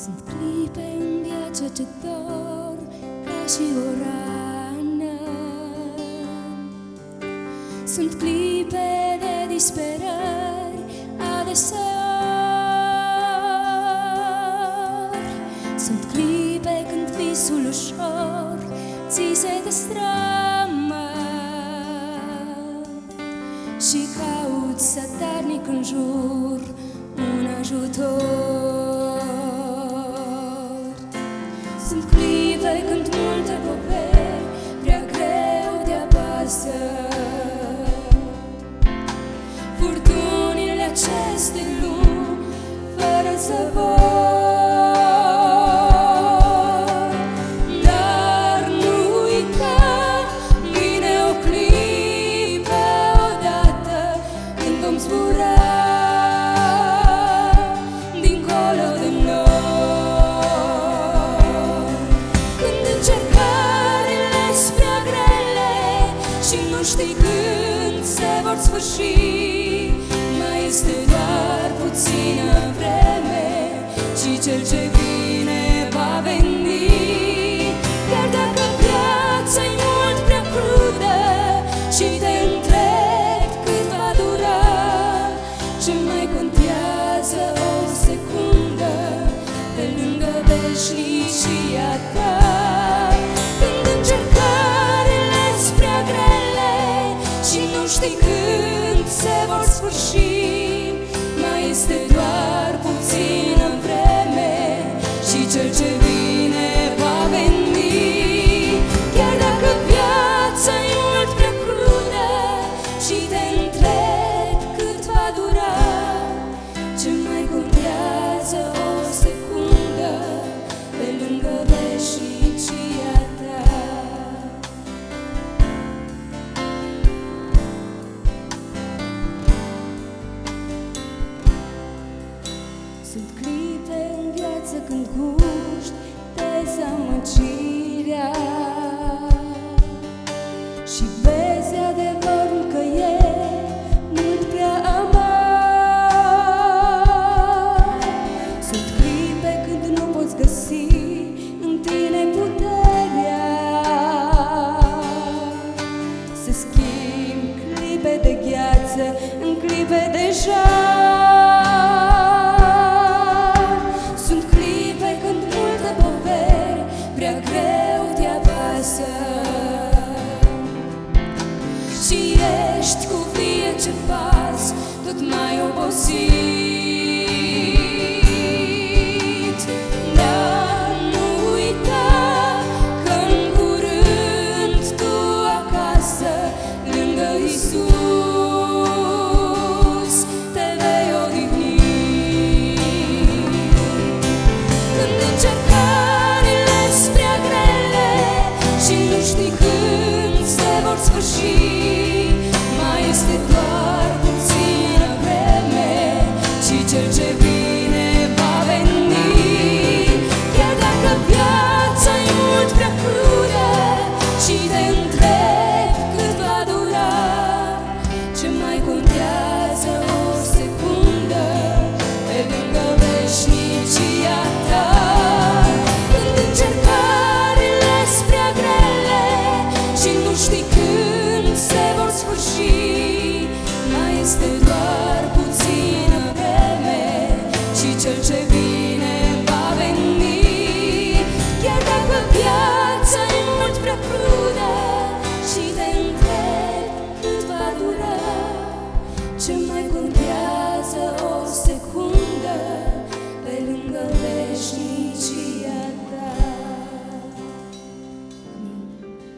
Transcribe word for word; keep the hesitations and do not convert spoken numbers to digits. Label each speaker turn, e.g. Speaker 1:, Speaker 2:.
Speaker 1: Sunt clipe în viață ce dor ca și o rană. Sunt clipe de disperări adeseori. Sunt clipe când visul ușor ți se destramă și cauți zadarnic în jur un ajutor. Sunt clipe când multe poveri prea greu te apasă. Furtunile acestei lumi fără zăvor. Dar nu uita, vine o clipă odată când vom zbura dincolo de noi. Când încercările sunt prea grele și nu știi când se vor sfârși, mai este doar puțină vreme și cel ce vine va veni. Chiar dacă viața-i mult prea crudă și te întrebi cât va dura, ce mai contează o secundă pe lângă veșnicia ta. Când încercările sunt prea grele și nu știi când se vor sfârși, mai este doar puțină vreme și cel ce vine va veni. Chiar dacă viața-i mult prea crudă și te întrebi cât va dura, ce mai contează o secundă pe lângă veșnicia ta. Sunt clipe în viață când guști dezamăgirea.